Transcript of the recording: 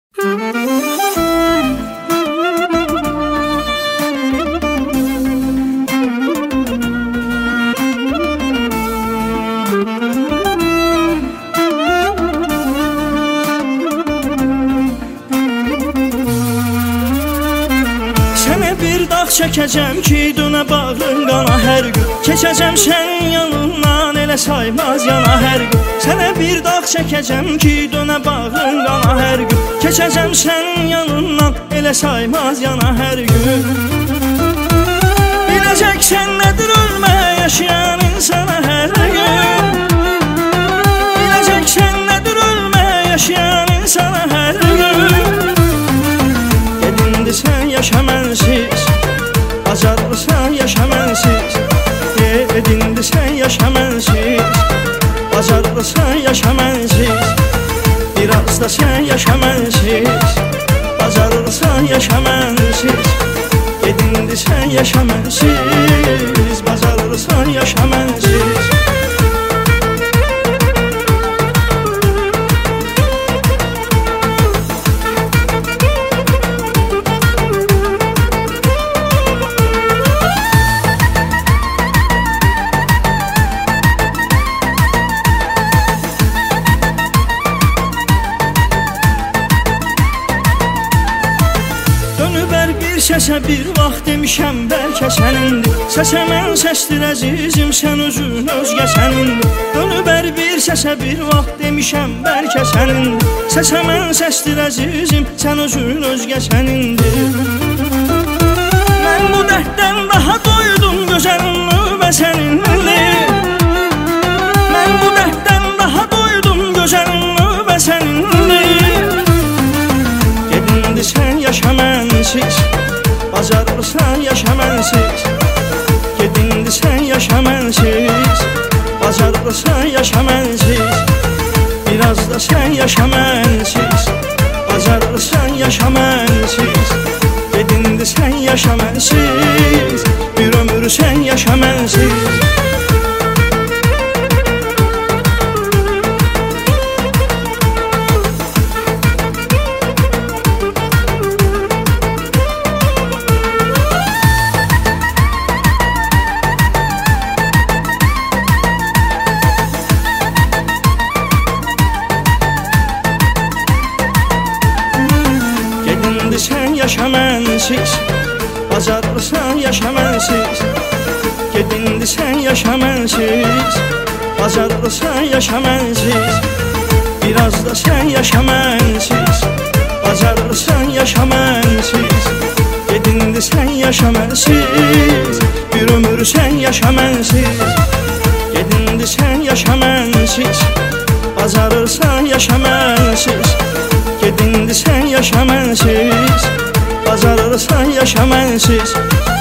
Çəkəcəm ki, dönə bağrın qana hər gün. Keçəcəm sənin yanından, elə saymaz yana hər gün. Sənə bir dağ çəkəcəm ki, dönə bağrın qana hər gün. Keçəcəm sənin yanından, elə saymaz yana hər gün. Biləcəksən nədir ölmə, yaşayan insana hər gün. Biləcəksən nədir ölmə, yaşayan insana hər gün. Gedindi sən yaşa mənsiz, bacarırsan yaşa mənsiz. Gedindi sən yaşa mənsiz, bacarırsan yaşa mənsiz. Biraz da sən yaşa mənsiz, bacarırsan yaşa mənsiz. Gedindi sən yaşa mənsiz, bacarırsan yaşa mənsiz. Səsə bir vaxt demişəm bəlkə sənindir. Səsə mən səsdir əzizim, sən özün özgə sənindir. Dönübər bir səsə bir vaxt demişəm bəlkə sənindir. Səsə mən səsdir əzizim, sən özün özgə sənindir. Mən bu dərddən daha doydum, gözəlim növbə sənindir. Mən bu dərddən daha doydum, gözəlim növbə sənindir. Gedindi sən yaşa mənsiz, bacarırsan yaşa mənsiz. Gedindi sən yaşa mənsiz, bacarırsan yaşa mənsiz. Biraz da sən yaşa mənsiz, bacarırsan yaşa mənsiz. Gedindi sən yaşa mənsiz, bir ömür sən yaşa mənsiz. Sən yaşa mənsiz, bacarırsan yaşa mənsiz. Gedindi sən yaşa mənsiz, bacarırsan yaşa mənsiz. Biraz da sən yaşa mənsiz, bacarırsan yaşa mənsiz. Gedindi sən yaşa mənsiz, bir ömür sən yaşa mənsiz. Gedindi sən yaşa mənsiz, bacarırsan yaşa mənsiz. Gedindi sən yaşa mənsiz, bacarırsan yaşa mənsiz.